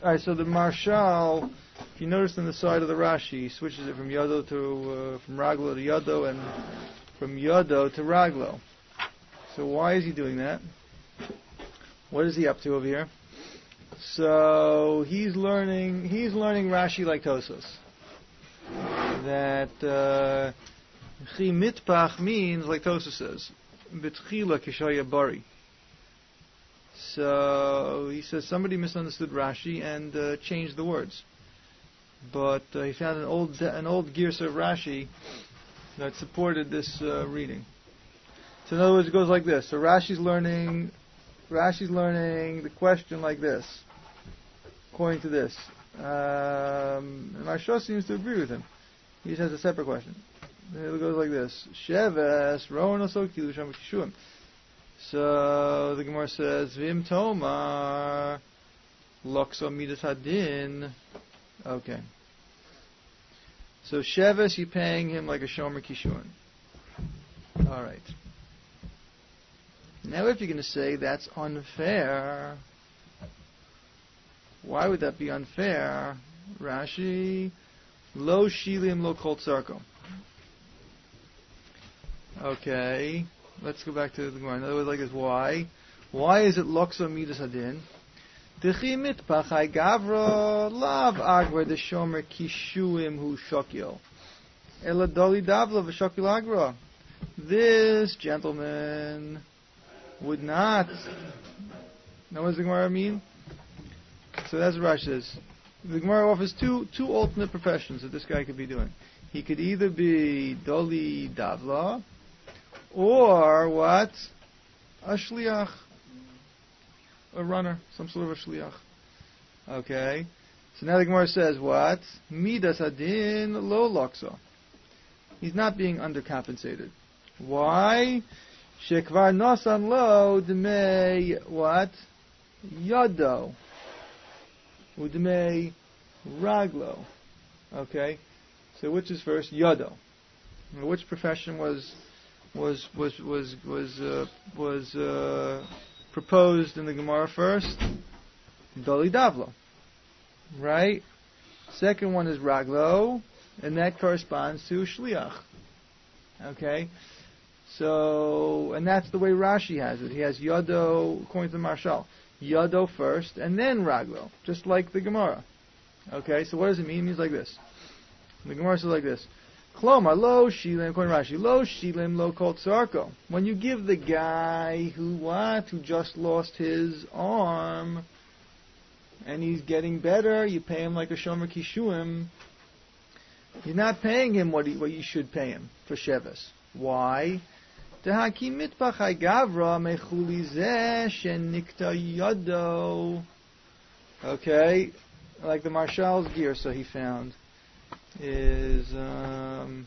Alright, so the Marshal, if you notice on the side of the Rashi, he switches it from Yodo to, from Raglo to Yodo, and from Yodo to Raglo. So why is he doing that? What is he up to over here? So he's learning Rashi like Tosos. That Chi Mitpach means, like Tosos says, B'tchila Kishaya Bari. So he says somebody misunderstood Rashi and changed the words. But he found an old Girsa of Rashi that supported this reading. So in other words, it goes like this. So Rashi's learning the question like this, according to this. And Maharsha seems to agree with him. He just has a separate question. It goes like this: Sheves Rowan also Kilusham Kishuim. So the Gemara says, Vim Tomar Lokso Midas Hadin. Okay. So Sheves, you're paying him like a Shomer Kishuim. Alright. Now if you're going to say that's unfair, why would that be unfair? Rashi, Lo Shilim Lo Kol Tzarko. Okay. Let's go back to the Gemara. In other words, like this, why? Why is it Lokso Midas Hadin? Dechi mitpachai gavra lav agra de shomer kishuim hu shokyo. Ela doli davla v'shokil agra. This gentleman would not. Now what does the Gemara mean? So that's what Rashi says. The Gemara offers two alternate professions that this guy could be doing. He could either be doli davla, or what? A shliach. A runner. Some sort of a shliach. Okay. So now the Gemara says what? Midas adin lo lokso. He's not being undercompensated. Why? Shekvar nosan lo dmei what? Yado. Udmei raglo. Okay. So which is first? Yado. Which profession was proposed in the Gemara first? Doli Davlo. Right? Second one is Raglo, and that corresponds to Shliach. Okay? So, and that's the way Rashi has it. He has Yodo, according to the Marshal, Yodo first, and then Raglo, just like the Gemara. Okay? So what does it mean? It means like this. The Gemara says like this. Klomar lo shilim, according to Rashi, lo shilim lo kol tzarko. When you give the guy who just lost his arm, and he's getting better, you pay him like a shomer kishuim. You're not paying him what you should pay him for sheves. Why? Tehaki mitpachai gavra mechuli zeh shenikta yodo. Okay, like the Marshal's gear, so he found. Is the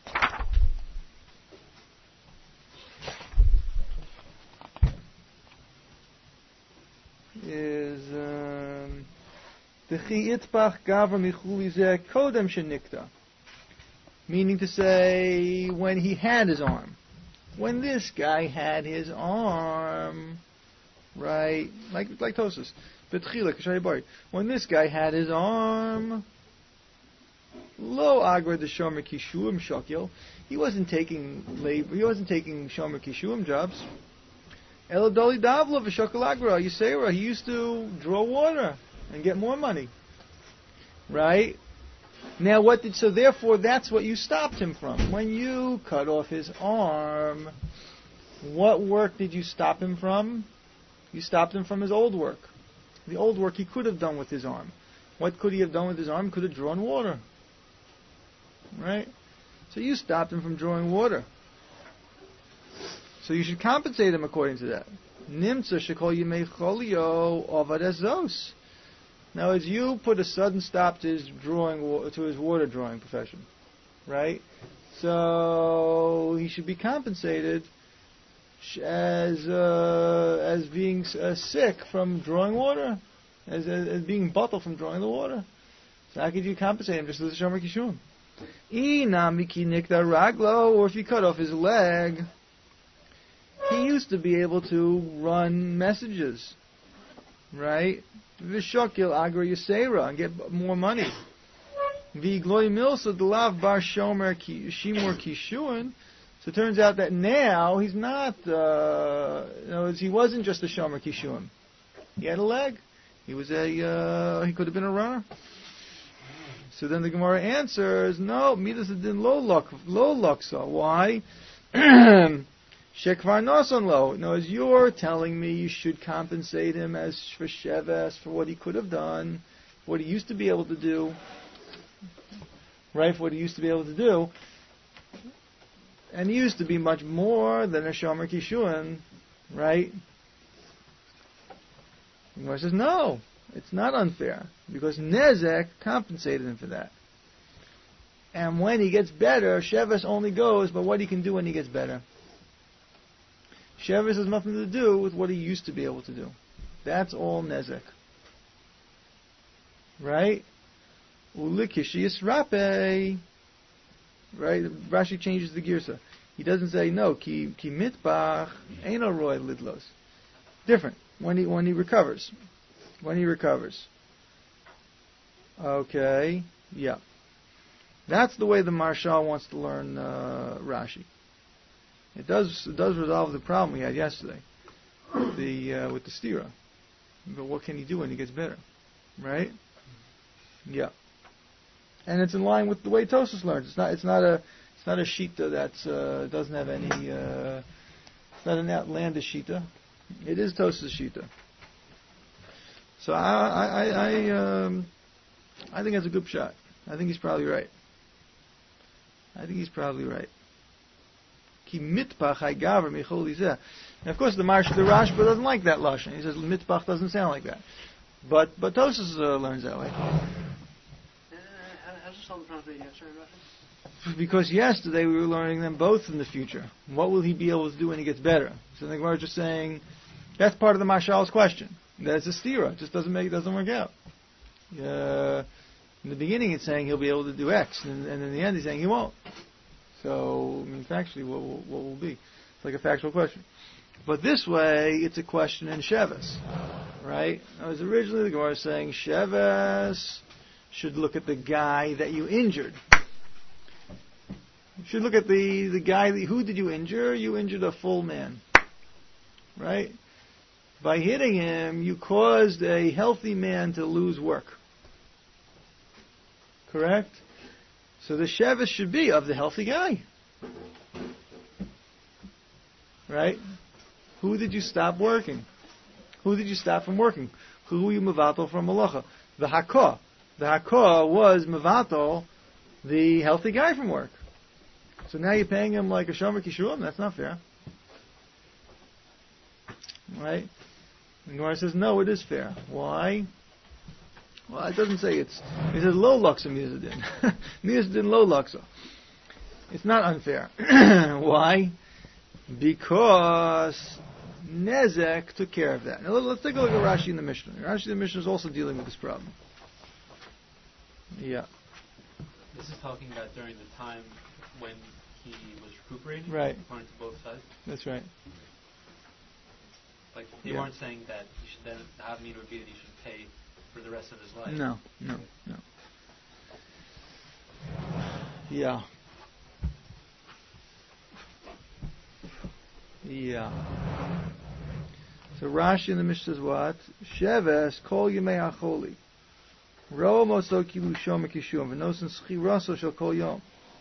chiyitpach gavra michuli zeh kodem shenikta, meaning to say when he had his arm, when this guy had his arm, right? Like Tosus, betchila k'shay bari. When this guy had his arm. Lo agra de shomer kishuim shokil. He wasn't taking labor. He wasn't taking shomer kishuim jobs. Elo doli davlo v'shokil agra. Yisera. He used to draw water and get more money. Right? Now so therefore that's what you stopped him from. When you cut off his arm, what work did you stop him from? You stopped him from his old work. The old work he could have done with his arm. What could he have done with his arm? He could have drawn water. Right? So you stopped him from drawing water. So you should compensate him according to that. Nimtza shekol yimei cholio ovad ezos. Now, as you put a sudden stop to his water drawing profession, right? So he should be compensated as being sick from drawing water, as being bottled from drawing the water. So how could you compensate him just as a shomer kishum? Or if you cut off his leg, he used to be able to run messages, right? V'shokil agra yisera, and get more money. V'gloi milsa delav bar shomer shimur kishuin. So it turns out that now he's not, in other words, he wasn't just a shomer kishuin. He had a leg. He was he could have been a runner. So then the Gemara answers, no, midas din lo laksa. Why? Shekvar noson lo. No, as you're telling me, you should compensate him as for sheves, for what he could have done, what he used to be able to do, right? For what he used to be able to do, and he used to be much more than a shomer kishuin, right? The Gemara says, no, it's not unfair, because Nezek compensated him for that. And when he gets better, Sheves only goes by what he can do when he gets better. Sheves has nothing to do with what he used to be able to do. That's all Nezek. Right? Ulikishi Yisrape. Right? Rashi changes the girsa. He doesn't say, no, ki mitbach, eino roy lidlos. Different. When he recovers. When he recovers. Okay. Yeah. That's the way the Marshal wants to learn Rashi. It does resolve the problem we had yesterday with the stira. But what can he do when he gets better? Right? Yeah. And it's in line with the way Tosfos learns. It's not a shita that doesn't have any. It's not an outlandish shita. It is Tosfos shita. So I think that's a good shot. I think he's probably right. Ki mitpach ha'gaver michol lizeh. And of course the Rashba doesn't like that lashon. He says mitpach doesn't sound like that. But Tosfos learns that way. How's the Psalm translated yesterday, Rashi? Because yesterday we were learning them both in the future. What will he be able to do when he gets better? So the Gemara is just saying that's part of the Marshal's question. That's a stira. It just doesn't work out. In the beginning it's saying he'll be able to do X, and in the end he's saying he won't. So, I mean, factually, what will be? It's like a factual question. But this way, it's a question in Sheves, right? As originally the Gemara is saying, Sheves should look at the guy that you injured. You should look at the guy, who did you injure? You injured a full man, right? By hitting him, you caused a healthy man to lose work. Correct? So the Sheves should be of the healthy guy. Right? Who did you stop working? Who did you stop from working? Who were you mevatel from malacha? The Hakah. The Hakah was mevatel, the healthy guy from work. So now you're paying him like a shomer kishuim? That's not fair. Right? And Gemara says, no, it is fair. Why? Well, it doesn't say it's. It says low luxa miyazadin. Miyazadin low luxa. It's not unfair. Why? Because Nezek took care of that. Now let's take a look at Rashi in the Mishnah. Rashi in the Mishnah is also dealing with this problem. Yeah. This is talking about during the time when he was recuperating, right? According to both sides. That's right. Like they weren't saying that he should then have me would be that he should pay for the rest of his life. No. Yeah. So Rashi in the Mishnah says what? Sheves kol yemei acholi. Ro moso kilu shom kishum v'nosen schiraso shel kol yom.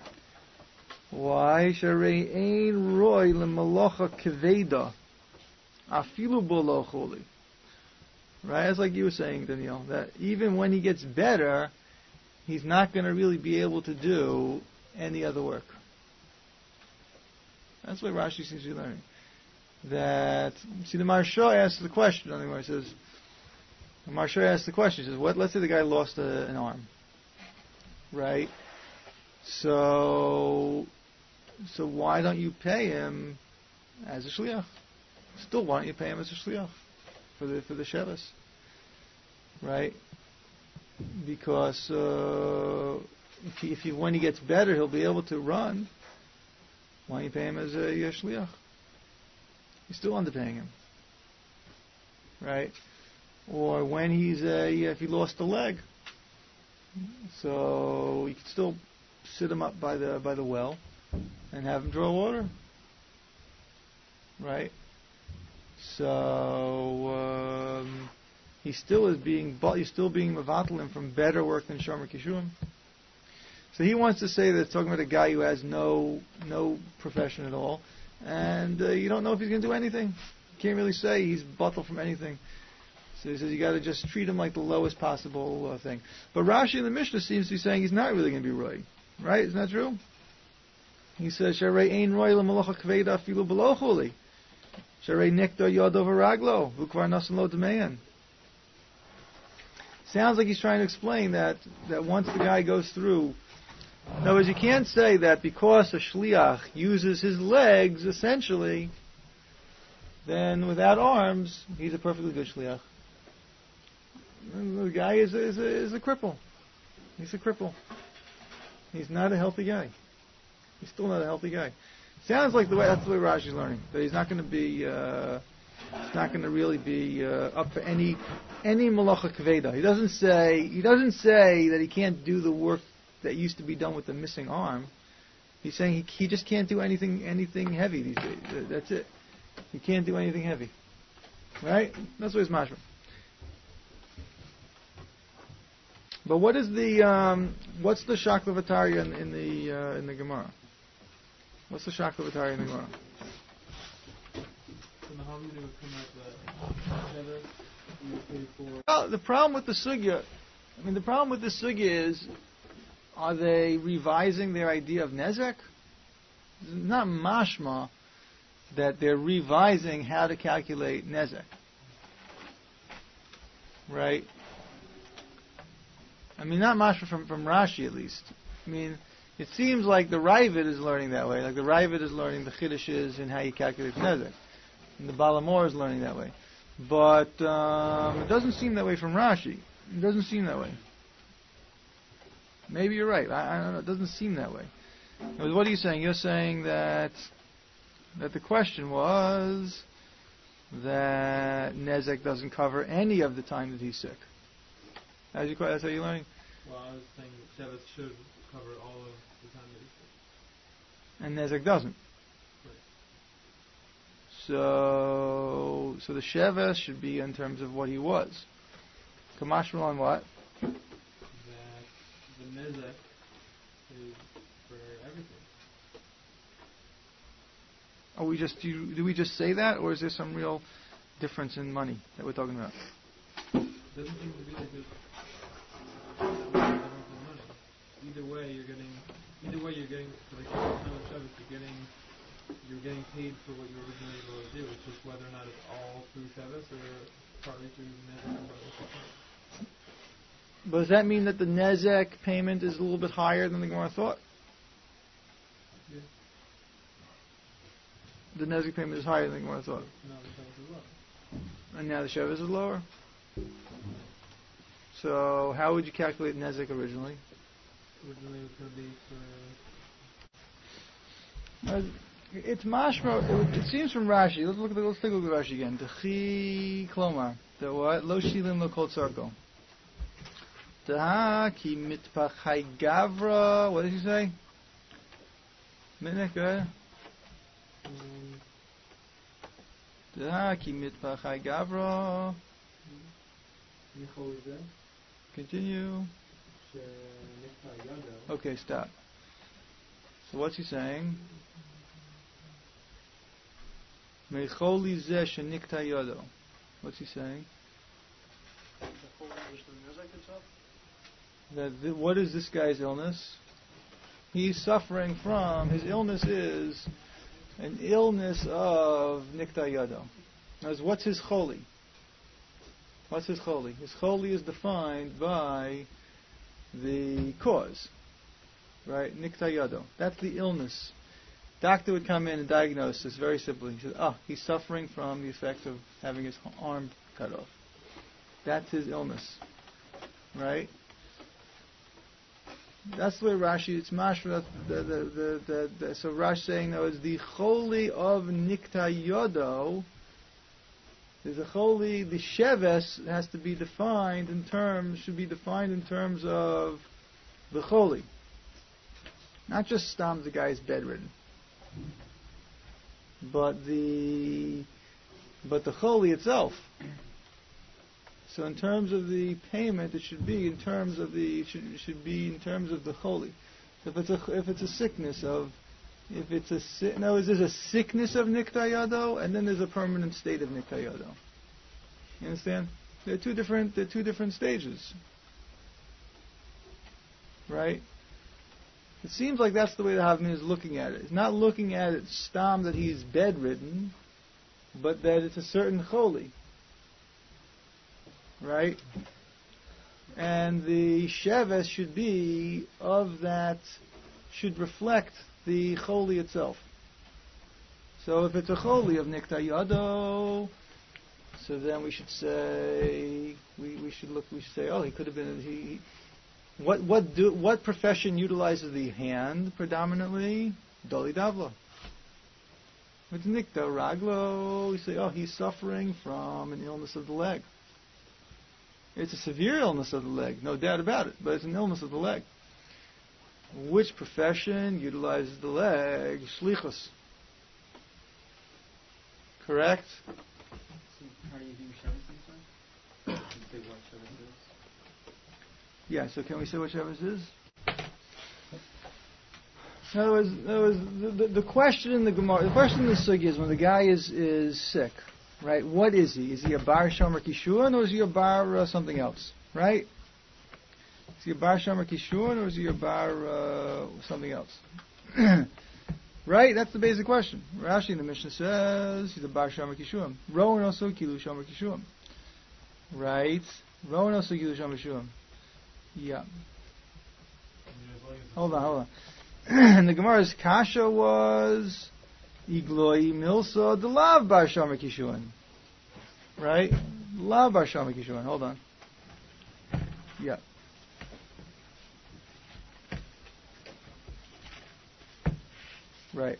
Why? Sharei ein roy lemalocha keveda afilu bo lo choli. Right? It's like you were saying, Daniel, that even when he gets better, he's not going to really be able to do any other work. That's what Rashi seems to be learning. That, see, the Marsha asks the question, he says, the Marsha asks the question, he says, let's say the guy lost an arm. Right? So why don't you pay him as a shliach? Still, why don't you pay him as a shliach for the Sheves? Right? Because if when he gets better, he'll be able to run. Why don't you pay him as a shliach? You're still underpaying him. Right? or when if he lost a leg. So you could still sit him up by the well and have him draw water. Right? So he still is being mavatal from better work than Shomer Kishuim. So he wants to say that it's talking about a guy who has no profession at all, and you don't know if he's going to do anything. You can't really say he's bottled from anything. So he says you got to just treat him like the lowest possible thing. But Rashi in the Mishnah seems to be saying he's not really going to be roy, right? Isn't that true? He says Sharei ein roy l'malacha kveda afilu below chuli. Sharei nektar yod over raglo v'kvar nasan lo d'meyan. Sounds like he's trying to explain that once the guy goes through. In other words, you can't say that because a shliach uses his legs essentially, then without arms he's a perfectly good shliach. The guy is a cripple. He's a cripple. He's not a healthy guy. He's still not a healthy guy. Sounds like that's the way Rashi's learning. That he's not going to be. He's not going to really be up for any malacha kveda. He doesn't say that he can't do the work that used to be done with the missing arm. He's saying he just can't do anything heavy these days. That's it. He can't do anything heavy. Right? That's what he's mashma. But what is what's the shaklavatari in the Gemara? What's the shaklavatari in the Gemara? Well, the problem with the sugya is, are they revising their idea of nezek? It's not mashma that they're revising how to calculate nezek, right? I mean, not mashma from Rashi at least. I mean, it seems like the Ravid is learning that way. Like the Ravid is learning the chidushes and how you calculate nezek, and the Balamor is learning that way. But it doesn't seem that way from Rashi. It doesn't seem that way. Maybe you're right. I don't know. It doesn't seem that way. What are you saying? You're saying that the question was that nezek doesn't cover any of the time that he's sick. That's how you're learning? Well, I was saying that Shevet should cover all of the time that he's sick. And nezek doesn't. Right. So the Shevet should be in terms of what he was. Kamashmal on what? That the nezek is for everything. Do we just say that, or is there some real difference in money that we're talking about? Doesn't seem to be like there's money. Either way you're getting for the time of Shabbos, you're getting paid for what you were originally able to do. It's just whether or not it's all through Shabbos or partly through nezek and partly through Shabbos. But does that mean that the nezek payment is a little bit higher than the Gemara thought? Yeah. The nezek payment is higher than the Gemara thought. No, the Shabbos is low. And now the Shabbos is lower? So how would you calculate nezek originally? Originally it was going to be for... It's mashma. It seems from Rashi. Let's take a look at Rashi again. T'chi klomar. The what? Lo shilim lo kol tzarko. Taha ki mitpachai gavra. What did he say? Minute, go ahead. Taha ki mitpachai gavra. Continue. Okay, stop. So what's he saying? Mecholi zeh shenikta yodo. What's he saying? What is this guy's illness? He's suffering from, his illness is an illness of nikta yodo. Now, what's his choli? What's his choli? His choli is defined by the cause, right? Nikta yodo. That's the illness. Doctor would come in and diagnose this very simply. He said, he's suffering from the effects of having his arm cut off. That's his illness, right? That's the way Rashi, it's mashma. So Rashi saying, no, it's the choli of nikta yodo There's a holy. The sheves has to be defined in terms. Should be defined in terms of the holy, not just stam the guy is bedridden, but the holy itself. So in terms of the payment, it should be in terms of the should be in terms of the holy. So if it's a sickness of no, there's a sickness of niktayado, and then there's a permanent state of niktayado. You understand? They're two different stages, right? It seems like that's the way the Havmin is looking at it. He's not looking at it stam that he's bedridden, but that it's a certain holy, right? And the sheves should be of that, should reflect the holy itself. So if it's a holy of niktayado, so then we should say we should say, oh, he could have been what profession utilizes the hand predominantly? Doli davlo. It's nikta raglo. We say, oh, he's suffering from an illness of the leg. It's a severe illness of the leg, no doubt about it, but it's an illness of the leg. Which profession utilizes the leg? Shlichus. Correct? So how do you do Shabbos this time? Say what Shabbos is? Yeah, so can we say what Shabbos is? In other words, the question in the Gemara, the question in the Sugya is when the guy is sick, right? What is he? Is he a bar shomer kishuan or is he a bar something else, right? Is he a bar shomer kishuan or is he a bar something else? Right? That's the basic question. Rashi in the Mishnah says he's a bar shomer kishuan. Rowan also kilu shomer kishuan. Right? Rowan also kilu shomer kishuan. Yeah. Hold on. And the Gemara's kasha was igloi milsa de lav bar shomer kishuan. Right? Lav bar shomer kishuan. Hold on. Yeah. Right.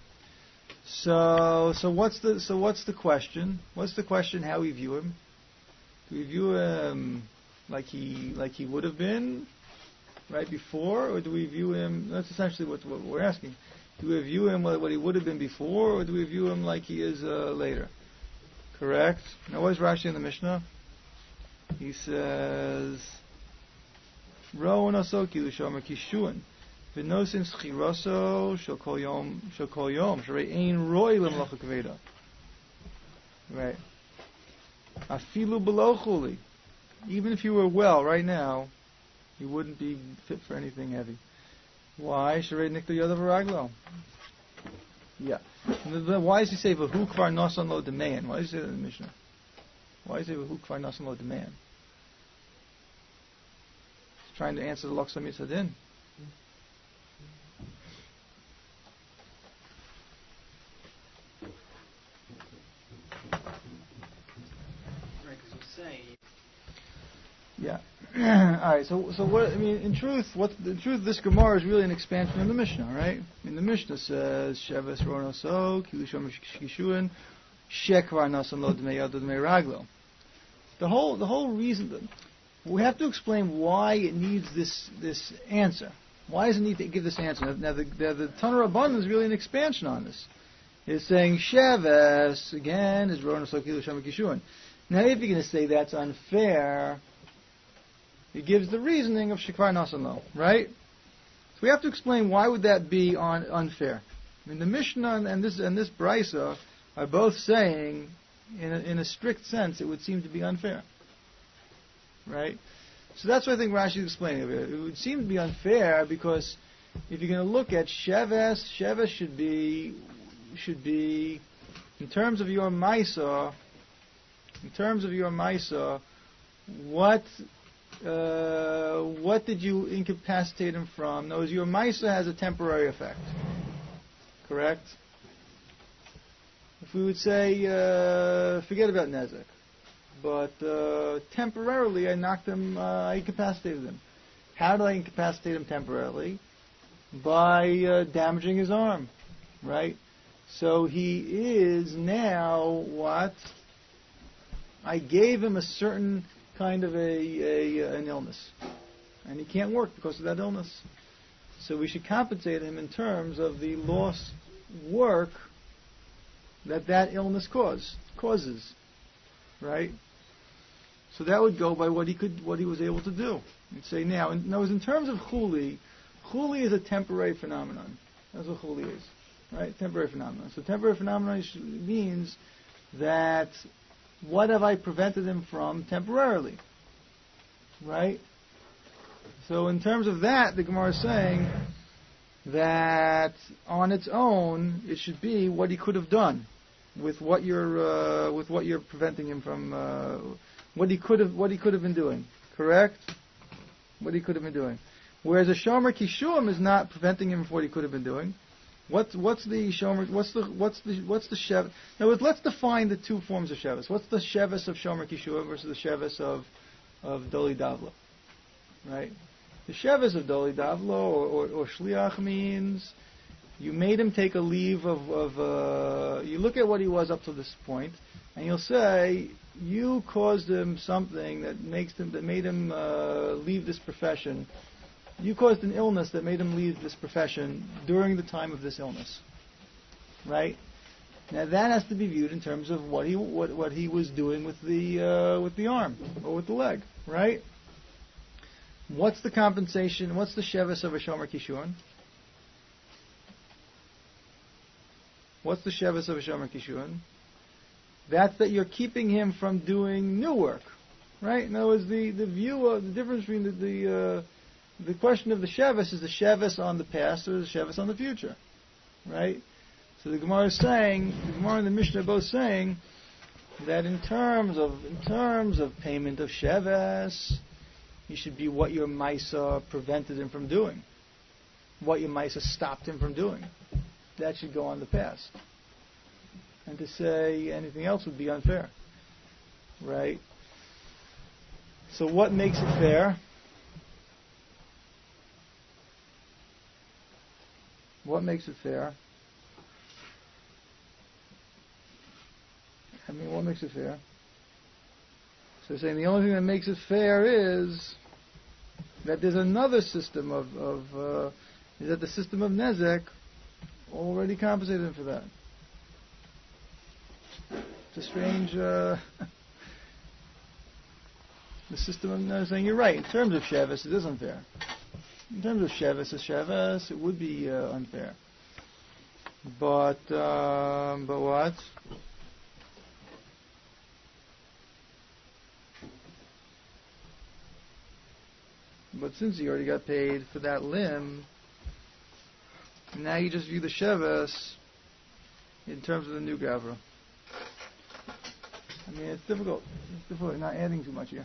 So what's the question? What's the question? How we view him? Do we view him like he would have been right before, or do we view him? That's essentially what we're asking. Do we view him what he would have been before, or do we view him like he is later? Correct. Now, what is Rashi in the Mishnah? He says, "Rowan asoki l'shomer kishuan." V'nosin schiraso shel kol yom sharei ein roi lemlacha kaveda. Right. Afilu below chuli. Even if you were well right now, you wouldn't be fit for anything heavy. Why? Sharei nikta yodav raglo. Yeah. Why does he say v'hu kvar nasan lo demayan? Why does he say that in the Mishnah? Why does he say v'hu kvar nasan lo demayan? He's trying to answer the Loksa Mitzadin. Yeah. All right. So what? I mean, in truth, this Gemara is really an expansion of the Mishnah, right? I mean, the Mishnah says Sheves Ronoso Kilushom Kishuan Shekvar Nasan Lo Dmei Yad Dmei Raglo. The whole reason we have to explain why it needs this answer. Why does it need to give this answer? Now the Tanur Rabbanan is really an expansion on this. It's saying Sheves again is Ronoso Kilushom Kishuan. Now, if you're going to say that's unfair, he gives the reasoning of Shekvar Nasan Lo, right? So we have to explain why would that be unfair. I mean, the Mishnah and this Brisa are both saying, in a strict sense, it would seem to be unfair, right? So that's what I think Rashi is explaining. It would seem to be unfair because if you're going to look at Sheves should be in terms of your Maisa. In terms of your Maisa, what did you incapacitate him from? No, your Maisa has a temporary effect. Correct? If we would say, forget about Nezek, but temporarily I incapacitated him. How did I incapacitate him temporarily? By damaging his arm, right? So he is now what? I gave him a certain kind of an illness, and he can't work because of that illness. So we should compensate him in terms of the lost work that illness causes, right? So that would go by what he was able to do. You'd say now, in terms of chuli is a temporary phenomenon. That's what chuli is, right? Temporary phenomenon. So temporary phenomenon means that what have I prevented him from temporarily, right? So in terms of that, the Gemara is saying that on its own, it should be what he could have done with what you're preventing him from, what he could have been doing. Correct? What he could have been doing. Whereas a shomer kishum is not preventing him from what he could have been doing. What's the shomer? What's the shev? Now let's define the two forms of shevis. What's the shevis of shomer kishum versus the shevis of doli davlo? Right. The shevis of doli davlo or shliach means you made him take a leave of you look at what he was up to this point, and you'll say you caused him something that made him leave this profession. You caused an illness that made him leave this profession during the time of this illness, right? Now that has to be viewed in terms of what he was doing with the arm or with the leg, right? What's the compensation? What's the shevis of a shomer kishun? What's the shevis of a shomer kishun? That's that you're keeping him from doing new work, right? In other words, the view of the difference between the question of the shevis is the shevis on the past or the shevis on the future, right? So the Gemara is saying, the Gemara and the Mishnah are both saying that in terms of payment of shevis, you should be what your Maisa prevented him from doing, what your Maisa stopped him from doing. That should go on the past. And to say anything else would be unfair, right? So what makes it fair? What makes it fair? What makes it fair? So saying the only thing that makes it fair is that there's another system is that the system of Nezek already compensated him for that. It's a strange the system of Nezek saying you're right. In terms of Shevis, it is unfair. In terms of Shevis, it would be unfair. But what? But since he already got paid for that limb, now you just view the Shevis in terms of the new Gavra. It's difficult. It's difficult. Not adding too much here.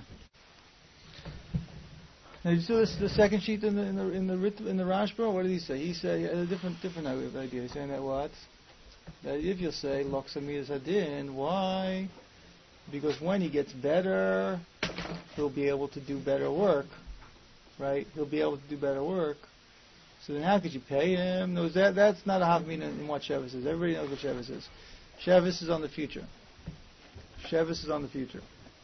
Now, you see the second sheet in the Rashba. What did he say? He said a different idea. He's saying that what? That if you say Loksamidas Hadin, why? Because when he gets better, he'll be able to do better work, right? He'll be able to do better work. So then, how could you pay him? No, that's not a Havmina in what Shevis is. Everybody knows what Shevis is. Shevis is on the future. Shevis is on the future.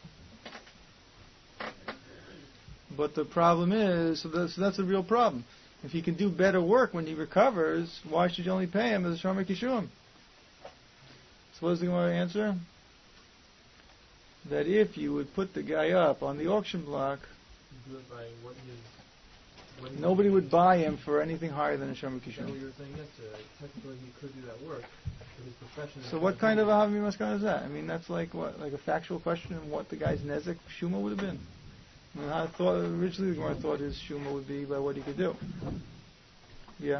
But the problem is, so that's a real problem. If he can do better work when he recovers, why should you only pay him as a Shomer Kishum? So what does the Gemara answer? That if you would put the guy up on the auction block, nobody would buy him for anything higher than a Shomer Kishum. What you were saying yesterday, technically he could do that work, but his profession... So what kind of a Havmi Maskana is that? That's like what? Like a factual question of what the guy's Nezek Shuma would have been? I thought originally the Gemara thought his Shuma would be by what he could do. Yeah.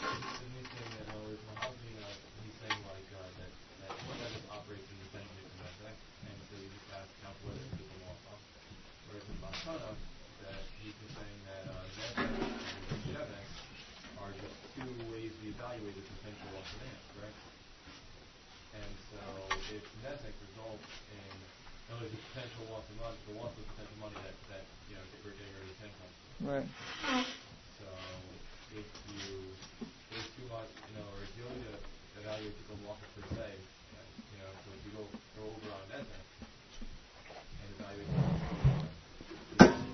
Right. So if there's too much, or if you only evaluate the walker per se, so if you go over on Nezek, not even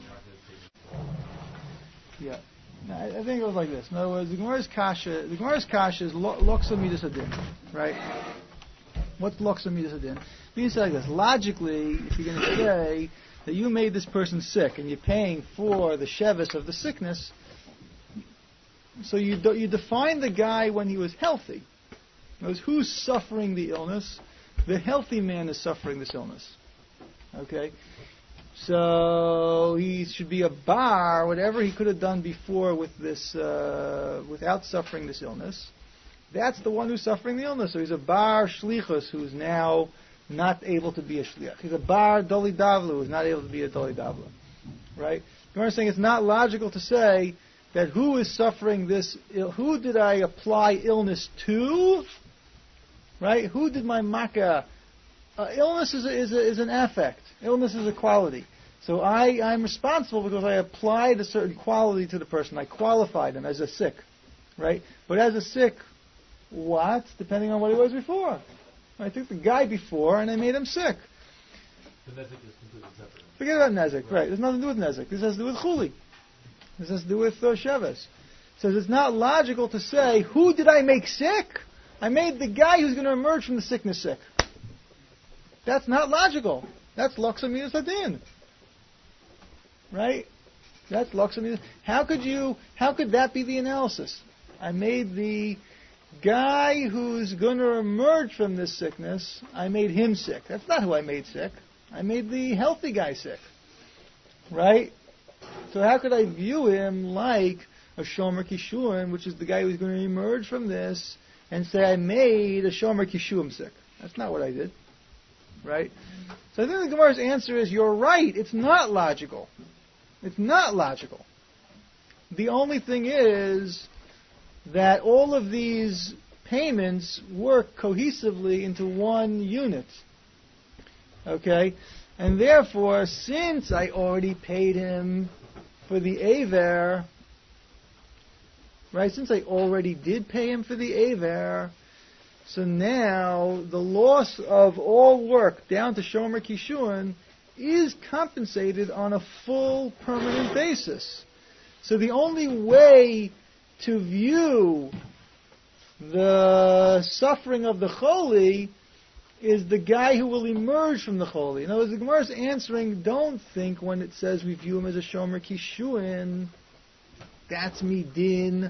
Yeah. No, I think it was like this. In other words, the Gemara's kasha is loksa midas adin, right? What's loksa midas adin? Means like this. Logically, if you're going to say that you made this person sick and you're paying for the shevis of the sickness, so you define the guy when he was healthy. In other words, who's suffering the illness? The healthy man is suffering this illness. Okay? So he should be a bar, whatever he could have done before with this, without suffering this illness. That's the one who's suffering the illness. So he's a bar shlichus who's now not able to be a shliach. He's a bar doli davlu who's not able to be a doli davlu. Right? Gemara is saying it's not logical to say that who is suffering this, who did I apply illness to? Right? Who did my makkah? Illness is an affect. Illness is a quality. So I'm responsible because I applied a certain quality to the person. I qualified him as a sick. Right? But as a sick, what? Depending on what he was before. I took the guy before and I made him sick. The nezek is completely separate. Forget about nezek. Right. There's nothing to do with nezek. This has to do with chuli. This has to do with sheves. So it's not logical to say, who did I make sick? I made the guy who's going to emerge from the sickness sick. That's not logical. That's loksa midas adin. Right? That's loksa midas. How could that be the analysis? I made the guy who's going to emerge from this sickness, I made him sick. That's not who I made sick. I made the healthy guy sick. Right? So how could I view him like a shomer kishuim, which is the guy who's going to emerge from this, and say I made a shomer kishuim sick? That's not what I did. Right? So I think the Gemara's answer is, you're right, it's not logical. It's not logical. The only thing is that all of these payments work cohesively into one unit. Okay? And therefore, since I already paid him for the Aver, right, since I already did pay him for the Aver, so now the loss of all work down to Shomer Kishun is compensated on a full permanent basis. So the only way to view the suffering of the Choli is the guy who will emerge from the Choli. In other words, the Gemara is answering, don't think when it says we view him as a Shomer Kishuin, that's midin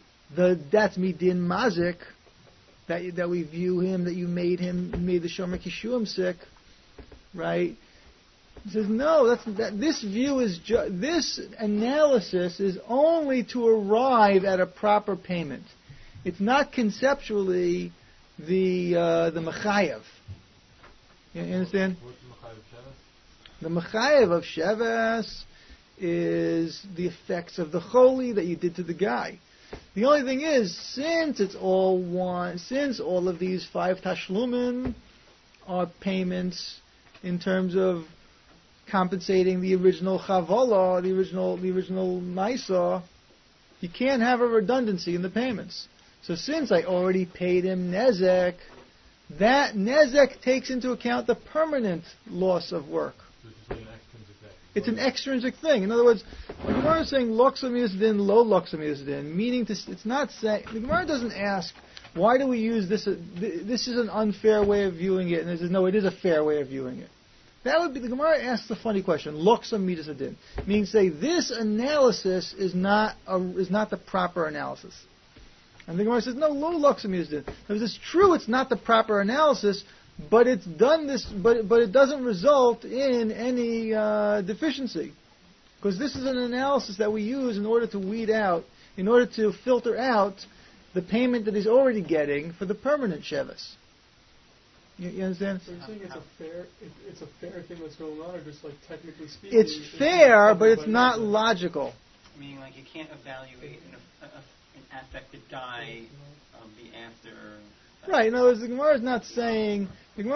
mazik, that we view him, that you made the Shomer Kishuim sick, right? He says, no, this view is, this analysis is only to arrive at a proper payment. It's not conceptually the mechayev. You understand? What's the Mechayev Sheves? The mechayev of Sheves is the effects of the choli that you did to the guy. The only thing is, since it's all one, since all of these 5 tashlumin are payments in terms of compensating the original chavola, the original maisa, you can't have a redundancy in the payments. So since I already paid him nezek, that nezek takes into account the permanent loss of work. So it's just an extrinsic thing. It's an extrinsic thing. In other words, the Gemara is saying loksa midas din, lo loksa midas din, meaning it's not saying, the Gemara doesn't ask, why do we use this? This is an unfair way of viewing it, and it says, no, it is a fair way of viewing it. That would be, the Gemara asks the funny question, loksa midas din, meaning say this analysis is not the proper analysis. And the Gemara says, no, lo loksa midas din. It's true, it's not the proper analysis, but it's done this, but it doesn't result in any deficiency, because this is an analysis that we use in order to weed out, in order to filter out the payment that he's already getting for the permanent shevis. You understand? So you're saying it's a fair thing that's going on, or just like technically speaking? It's fair, but it's not logical. Meaning, like, you can't evaluate an affected guy the after. Right. In other words, the Gemara is not saying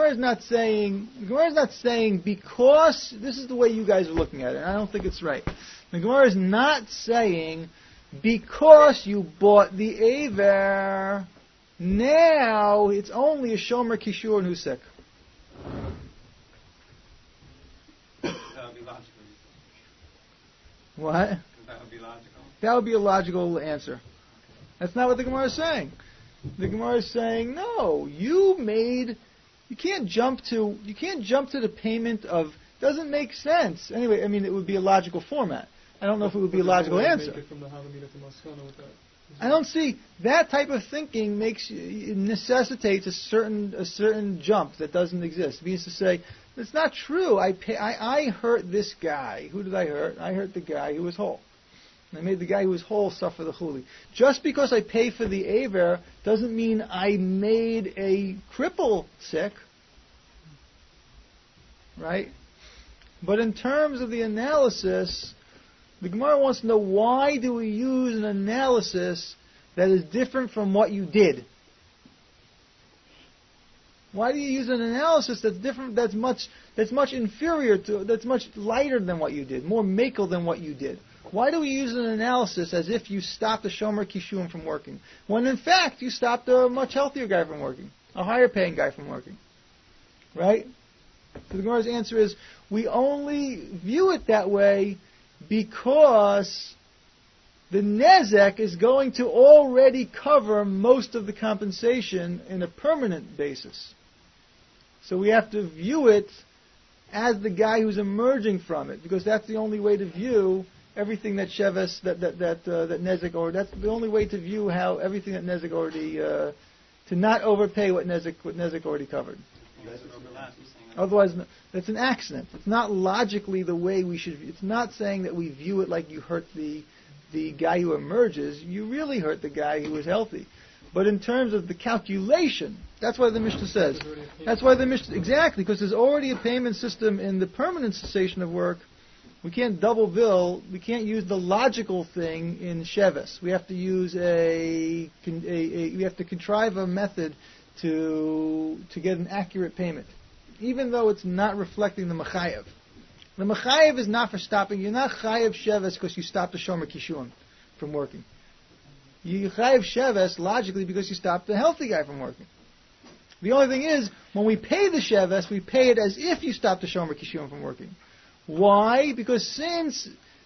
because this is the way you guys are looking at it. And I don't think it's right. The Gemara is not saying because you bought the Aver, now it's only a Shomer Kishur who's sick. What? That would be logical. That would be a logical answer. That's not what the Gemara is saying. The Gemara is saying, no, you can't jump to the payment of, doesn't make sense. Anyway, I mean, it would be a logical format. I don't know if it would be a logical answer. Make it from the Havamina to Maskana with that. I don't see that type of thinking necessitates a certain jump that doesn't exist. It means to say, it's not true. I hurt this guy. Who did I hurt? I hurt the guy who was whole. I made the guy who was whole suffer the chuli. Just because I pay for the aver doesn't mean I made a cripple sick. Right? But in terms of the analysis, the Gemara wants to know, why do we use an analysis that is different from what you did? Why do you use an analysis that's different, that's much inferior to, that's much lighter than what you did, more makel than what you did? Why do we use an analysis as if you stopped a Shomer Kishuim from working, when in fact you stopped a much healthier guy from working, a higher paying guy from working? Right? So the Gemara's answer is, we only view it that way because the nezek is going to already cover most of the compensation in a permanent basis. So we have to view it as the guy who's emerging from it, because that's the only way to view everything that Sheves, that nezek, or that's the only way to view how everything that nezek already, to not overpay what nezek already covered. Otherwise, that's an accident. It's not logically the way we should. It's not saying that we view it like you hurt the guy who emerges. You really hurt the guy who was healthy. But in terms of the calculation, that's why the Mishnah says. That's why the Mishnah, exactly, because there's already a payment system in the permanent cessation of work. We can't double bill. We can't use the logical thing in Sheves. We have to use we have to contrive a method to get an accurate payment, even though it's not reflecting the Mechayev. The Mechayev is not for stopping. You're not Chayev Sheves because you stopped the Shomer Kishuim from working. You Chayev Sheves logically because you stopped the healthy guy from working. The only thing is, when we pay the Sheves, we pay it as if you stopped the Shomer Kishuim from working. Why? Because since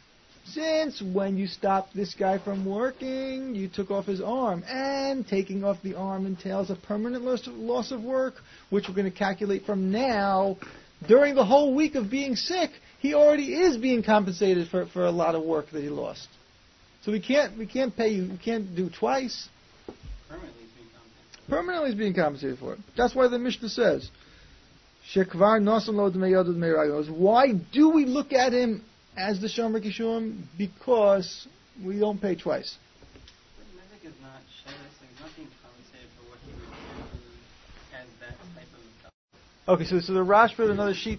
when you stopped this guy from working, you took off his arm, and taking off the arm entails a permanent loss of work, which we're going to calculate from now. During the whole week of being sick, he already is being compensated for a lot of work that he lost. So we can't pay you. We can't do twice. Permanently is being compensated for it. That's why the Mishnah says, Shekvar nosan lo d'mei yodod d'mei raglos. Why do we look at him as the Shomer Kishuim? Because we don't pay twice. Nezek is not Sheves, so he's not being compensated for what he would do as that type of. Okay, so the Rashba had another sheet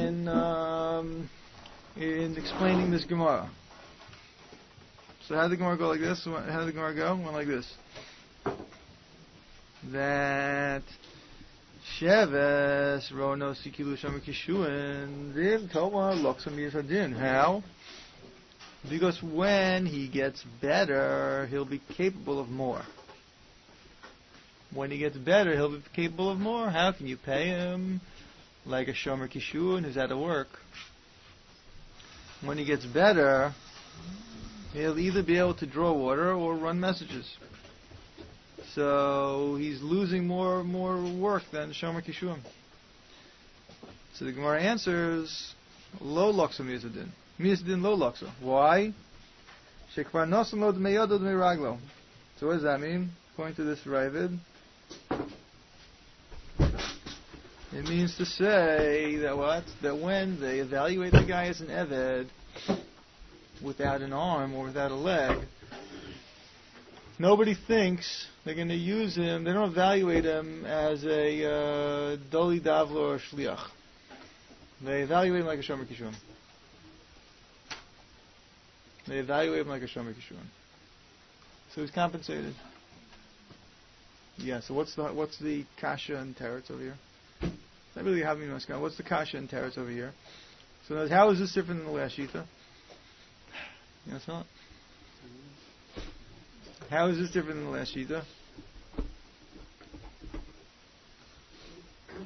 in explaining this Gemara. So how did the Gemara go like this? How did the Gemara go? Went like this. That Sheves Rono Sikilu Shomer Kishuim Din Toma Loksam Yizadin. How? Because when he gets better, he'll be capable of more. When he gets better, he'll be capable of more. How can you pay him like a Shomer Kishuim who's out of work? When he gets better, he'll either be able to draw water or run messages. So he's losing more work than Shomer Kishuim. So the Gemara answers, Lo Loksa Miyazadin. Miyazadin Lo Loksa. Why? Shekvar Nosan Lo D'mei Yodod D'mei Raglo. So what does that mean? According to this Ravid, it means to say that what? That when they evaluate the guy as an Eved without an arm or without a leg, nobody thinks they're going to use him. They don't evaluate him as a Doli Davlo or Shliach. They evaluate him like a Shomer Kishuim. They evaluate him like a Shomer Kishuim. So he's compensated. Yeah. So what's the kasha and teretz over here? Not really having maskana. What's the kasha and teretz over here? So how is this different than the last shita? You know, it's not. How is this different than the last shita?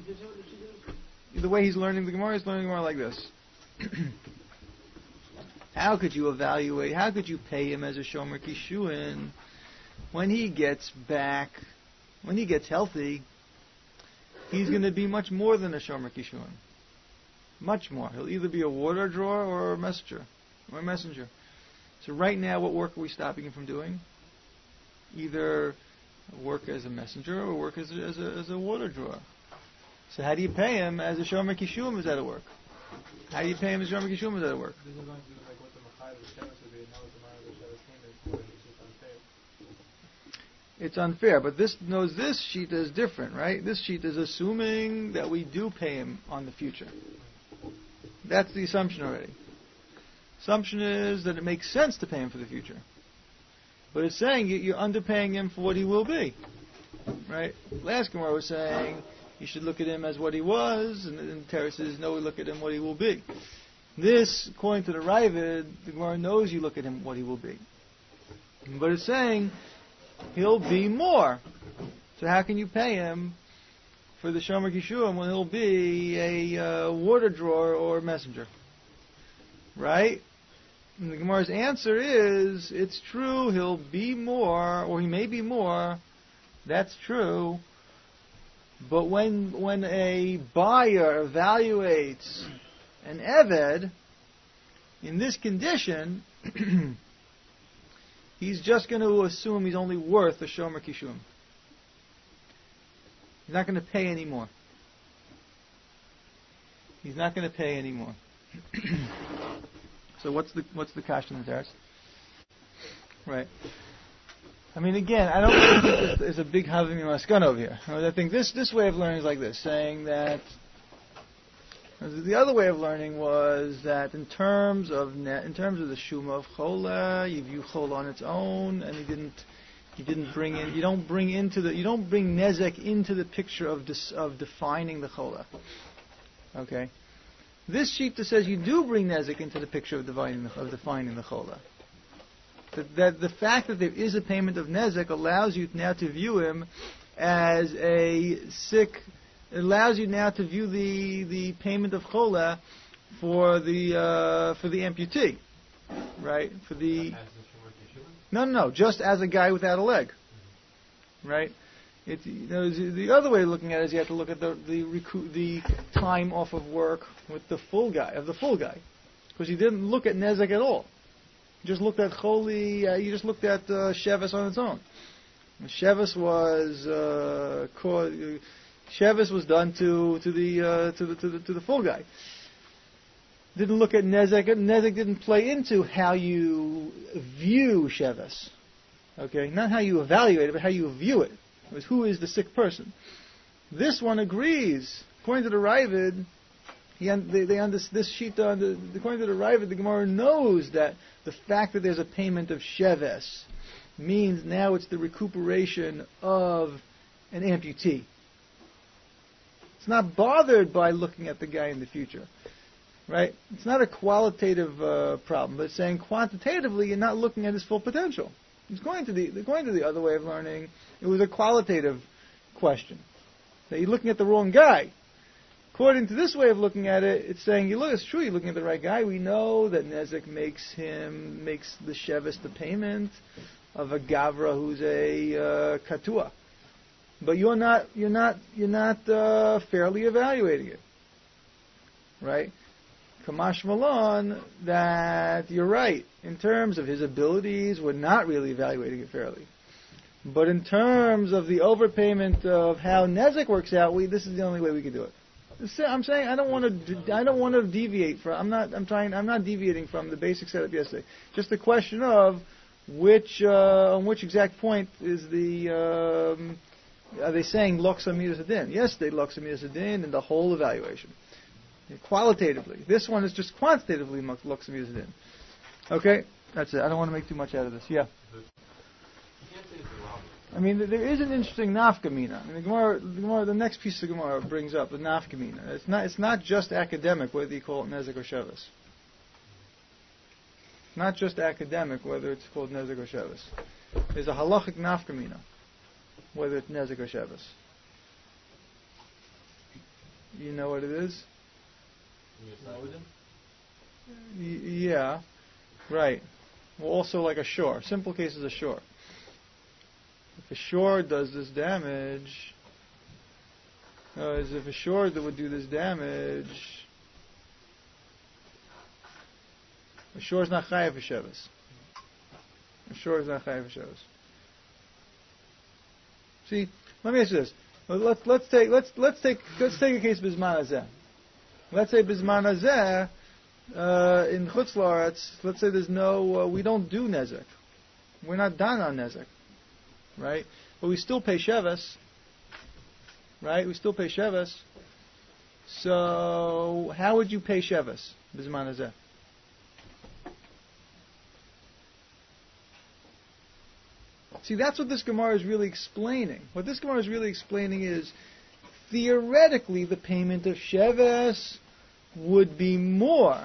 The way he's learning the Gemara, he's learning the Gemara like this. How could you evaluate? How could you pay him as a shomer kishuin when he gets back, when he gets healthy? He's going to be much more than a shomer kishuin. Much more. He'll either be a water drawer or a messenger. So right now, what work are we stopping him from doing? Either work as a messenger or work as a water drawer. So how do you pay him as a shomer kishuim is out of work? How do you pay him as a shomer kishuim is out of work? This is going to be like what the Machai of the Shevis would be, and how the Machai of the Shevis came in. It's just unfair. It's unfair, but this sheet is different, right? This sheet is assuming that we do pay him on the future. That's the assumption already. Assumption is that it makes sense to pay him for the future. But it's saying you're underpaying him for what he will be. Right? Last Gemara was saying you should look at him as what he was, and Terah says, no, we look at him what he will be. This, according to the Ravid, the Gemara knows you look at him what he will be. But it's saying he'll be more. So how can you pay him for the Shomer Kishuim when he'll be a water drawer or messenger? Right? And the Gemara's answer is, it's true, he'll be more, or he may be more. That's true. But when a buyer evaluates an Eved, in this condition, he's just going to assume he's only worth a Shomer Kishuim. He's not going to pay anymore. He's not going to pay anymore. So what's the kash in the teres? Right. I mean, again, I don't think there's a big having maskana over here. I think this way of learning is like this, saying that the other way of learning was that in terms of the shuma of chola, you view chola on its own, and you don't bring nezek into the picture of defining the chola. Okay. This sheet says you do bring nezek into the picture of defining the chola. That the fact that there is a payment of nezek allows you now to view him as a sick. It allows you now to view the payment of chola for the amputee, right? No, just as a guy without a leg, right? The other way of looking at it is you have to look at the time off of work with the full guy, because you didn't look at nezek at all. You just looked at choli. You just looked at shevis on its own. Shevis was done to the full guy. Didn't look at nezek. Nezek didn't play into how you view shevis. Okay, not how you evaluate it, but how you view it. It was who is the sick person. This one agrees. According to the Ravid, according to the Ravid, the Gemara knows that the fact that there's a payment of sheves means now it's the recuperation of an amputee. It's not bothered by looking at the guy in the future, right? It's not a qualitative problem, but it's saying quantitatively you're not looking at his full potential. It's going to the other way of learning. It was a qualitative question. That you're looking at the wrong guy. According to this way of looking at it, it's saying it's true. You're looking at the right guy. We know that nezek makes the shevis the payment of a gavra who's a katua, but you're not fairly evaluating it, right? Kamash Malon, that you're right. In terms of his abilities, we're not really evaluating it fairly. But in terms of the overpayment of how nezek works out, this is the only way we can do it. I'm saying I don't want to deviate from. I'm not deviating from the basic setup yesterday. Just the question of on which exact point is the. Are they saying loksa midas adin? Yes, they loksa midas adin in the whole evaluation. Qualitatively. This one is just quantitatively loksa midas adin. Okay, that's it. I don't want to make too much out of this. Yeah. I mean, there is an interesting nafkamina. I mean, the next piece of Gemara brings up the nafkamina. It's not just academic whether you call it nezek or shevis. Not just academic whether it's called nezek or shevis. There's a halachic nafkamina whether it's nezek or shevis. You know what it is? Yeah. Right. Well, also like a shore. Simple case is a shore. If a shore does this damage, as if a shore that would do this damage, a shore is not chayav for Shabbos. A shore is not chayav for Shabbos. See, let me ask you this. Let's take a case Bizman Hazeh. Let's say Bizman Hazeh in Chutz La'aretz. Let's say there's no, we don't do nezek. We're not done on nezek, right? But we still pay Shabbos, right? We still pay Shabbos. So how would you pay Shabbos Bizman Hazeh? See, that's what this Gemara is really explaining. What this Gemara is really explaining is, theoretically, the payment of Sheves would be more.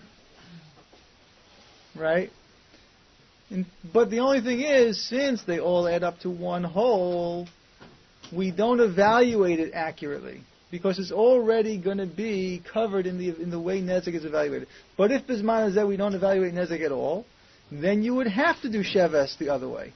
Right? But the only thing is, since they all add up to one whole, we don't evaluate it accurately. Because it's already going to be covered in the way Nezek is evaluated. But if Bizman Hazeh we don't evaluate Nezek at all, then you would have to do Sheves the other way.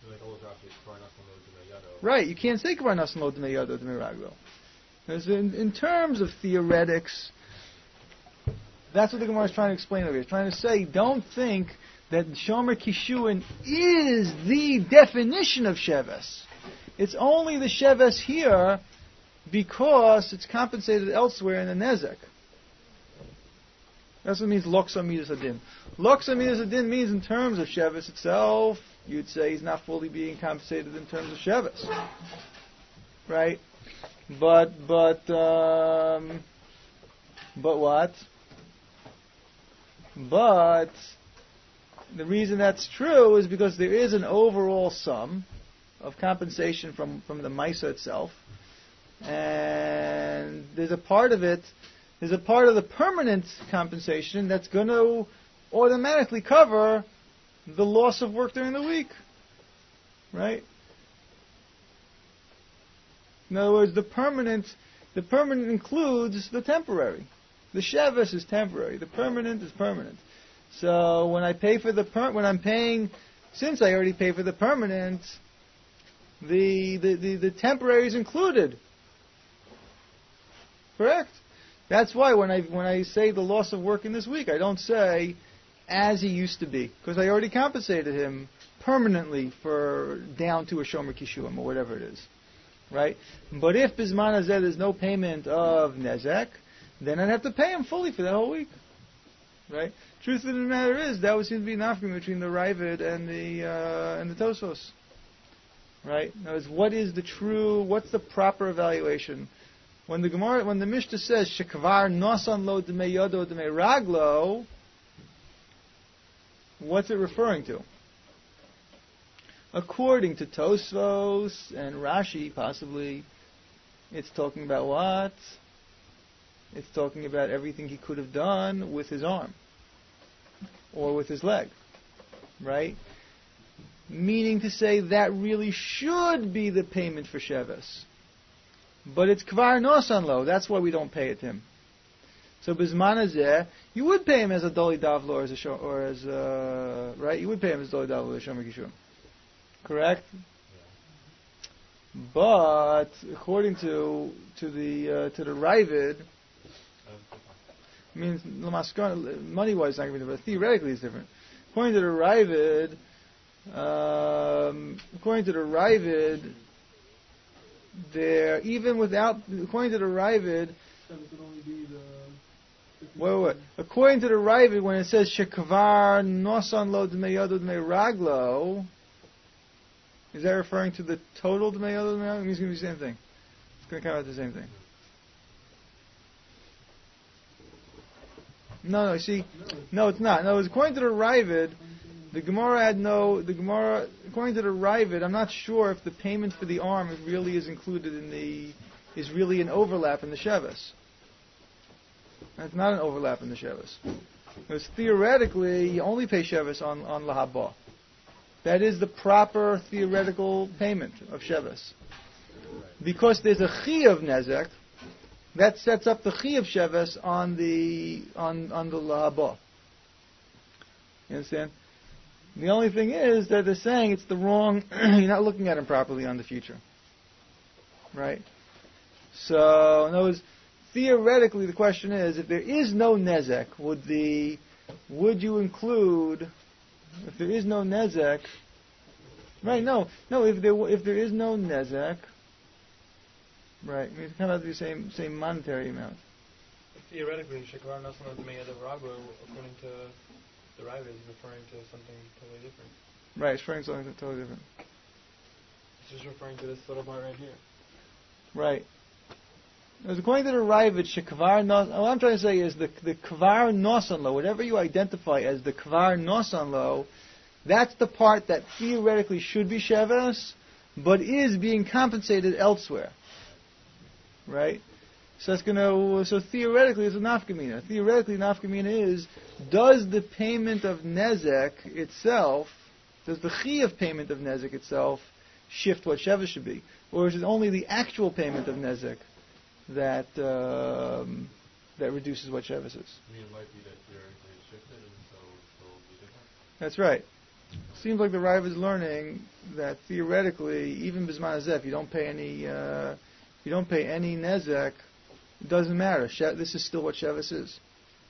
Right, you can't say Kvar Nasan Lo D'mei Yado D'mei Raglo. In terms of theoretics, that's what the Gemara is trying to explain over here. It's trying to say, don't think that Shomer Kishun is the definition of Sheves. It's only the Sheves here because it's compensated elsewhere in the Nezek. That's what it means Loksa Midas Adin. Loksa Midas Adin means in terms of Sheves itself, you'd say he's not fully being compensated in terms of Sheves. Right? But what? But the reason that's true is because there is an overall sum of compensation from the Maisa itself. And there's a part of it, there's a part of the permanent compensation that's going to automatically cover the loss of work during the week. Right? In other words, the permanent includes the temporary. The Sheves is temporary. The permanent is permanent. So when I pay for when I'm paying, since I already pay for the permanent, the temporary is included. Correct? That's why when I say the loss of work in this week, I don't say as he used to be, because I already compensated him permanently for down to a Shomer Kishuim or whatever it is. Right? But if Bizman Hazeh there's no payment of Nezek, then I'd have to pay him fully for that whole week. Right? Truth of the matter is, that would seem to be an argument between the Ravid and the Tosfos. Right? In other words, what's the proper evaluation? When the Mishnah says, Shekvar Nosan Lo D'mei Yodo D'mei Raglo, what's it referring to? According to Tosfos and Rashi, possibly, it's talking about what? It's talking about everything he could have done with his arm. Or with his leg. Right? Meaning to say that really should be the payment for Sheves. But it's Kvar Nosan Lo. That's why we don't pay it to him. So Bizman Hazeh, you would pay him as a Doli Davlo right? You would pay him as Doli Davlo or Shomer Kishuim. Correct? But according to the Ravid, means money wise not going to be different, but theoretically it's different. According to the Ravid, there even without according to the Ravid. Wait. According to the Ravid, when it says Shekvar Nosan Lo D'mei Yodo D'mei Raglo, is that referring to the total D'mei Yodo D'mei Raglo? It means it's going to be the same thing. It's going to come out the same thing. No, see, no, it's not. No, according to the Ravid, according to the Ravid, I'm not sure if the payment for the arm really is included is really an overlap in the Sheves. It's not an overlap in the Sheves. Because theoretically, you only pay Sheves on Lahaba. That is the proper theoretical payment of Sheves. Because there's a Chi of Nezek, that sets up the Chi of Sheves on the Lahaba. You understand? The only thing is that they're saying it's the wrong, you're not looking at him properly on the future. Right? So, in other words, theoretically the question is, if there is no nezek, would you include, if there is no nezek, right, no, if there is no nezek, right, it's kind of the same monetary amount. Theoretically, Shekvar Nasan Dmei Adav Rago, according to the Rav, is referring to something totally different. Right, it's referring to something totally different. It's just referring to this little part right here. Right. As according to the Ravid, Shekvar Nasan, what I'm trying to say is the Kvar Nasan Lo, whatever you identify as the Kvar Nasan Lo, that's the part that theoretically should be Sheves, but is being compensated elsewhere. Right? So theoretically it's a nafkamina. Theoretically, nafkamina is, does the payment of nezek itself, does the chi of payment of nezek itself shift what Sheves should be? Or is it only the actual payment of nezek that reduces what Sheves is? I mean, it might be that theoretically it's shifted, and so it'll be different. That's right. Seems like the Rav is learning that theoretically, even Bisman Hazeh, if you don't pay any nezek, it doesn't matter. This is still what Sheves is.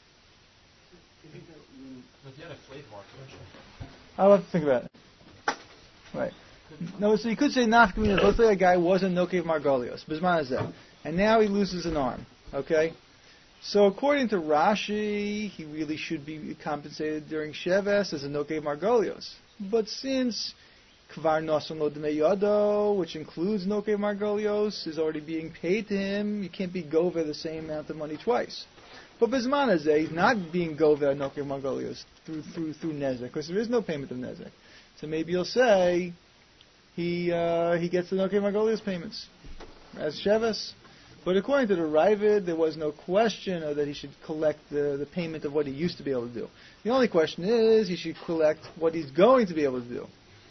But you had a slave market. I'll have to think about it. Right. No, so you could say nafkamina. Let's say a guy was in Nokev Margolios, Bisman Hazeh, and now he loses an arm. Okay? So according to Rashi, he really should be compensated during Sheves as a Nokev Margolios. But since Kvar Nasan Lo Dmei Yado, which includes Nokev Margolios, is already being paid to him, you can't be gove the same amount of money twice. But Bisman Hazeh, he's not being gove Nokev Margolios through Nezek, because there is no payment of Nezek. So maybe you'll say he gets the Nokev Margolios payments as Sheves. But according to the Ravid, there was no question that he should collect the payment of what he used to be able to do. The only question is he should collect what he's going to be able to do.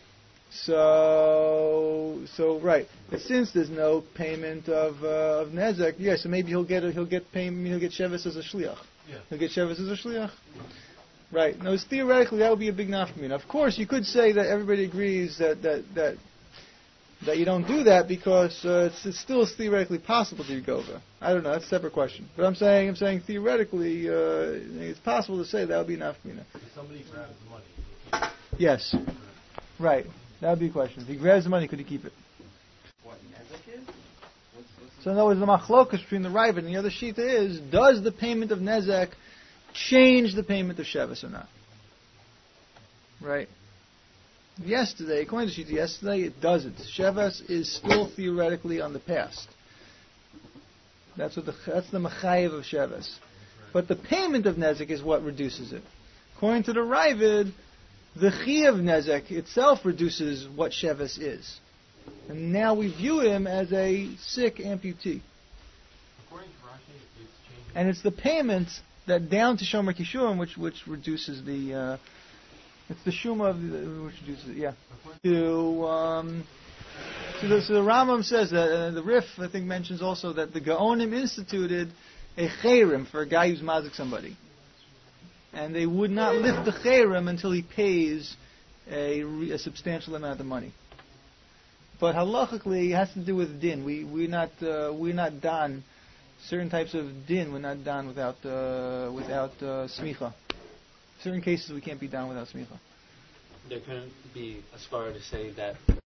So right. But since there's no payment of nezek, so maybe he'll get Sheves as a shliach. Yeah. He'll get Sheves as a shliach. Right. Now, theoretically, that would be a big nafkamina. Of course, you could say that everybody agrees that you don't do that because it's still theoretically possible to go over. I don't know. That's a separate question. But I'm saying theoretically, it's possible to say that would be enough. If somebody grabs the money. Yes. Right. That would be a question. If he grabs the money, could he keep it? What nezek is? So in other words, the machlokas between the Ravid and the other Shita is, does the payment of nezek change the payment of Sheves or not? Right. Yesterday, according to Shita, yesterday it doesn't. Sheves is still theoretically on the past. That's the mechayev of Sheves. But the payment of nezek is what reduces it. According to the Ravid, the chi of nezek itself reduces what Sheves is. And now we view him as a sick amputee. According to Rashi, it's changing. And it's the payment that down to Shomer Kishurim which reduces the... it's the Shuma of which reduces it, yeah. So the Rambam says that, the Rif, I think, mentions also that the Gaonim instituted a chayrim for a guy who's mazik somebody. And they would not lift the chayrim until he pays a substantial amount of money. But halachically, it has to do with din. We're not done. Certain types of din we're not done without smicha. Certain cases we can't be done without smicha. There couldn't be a scholar to say that